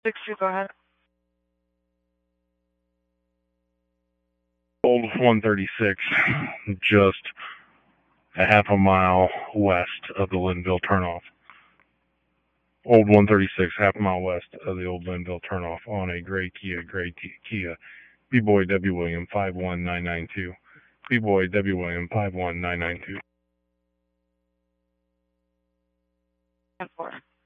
6-2, go ahead. Old 136, just a half a mile west of the Linville turnoff. Old 136, half a mile west of the old Linville turnoff on a gray Kia, B-Boy W. William 51992. B-Boy W. William 51992. 10-4.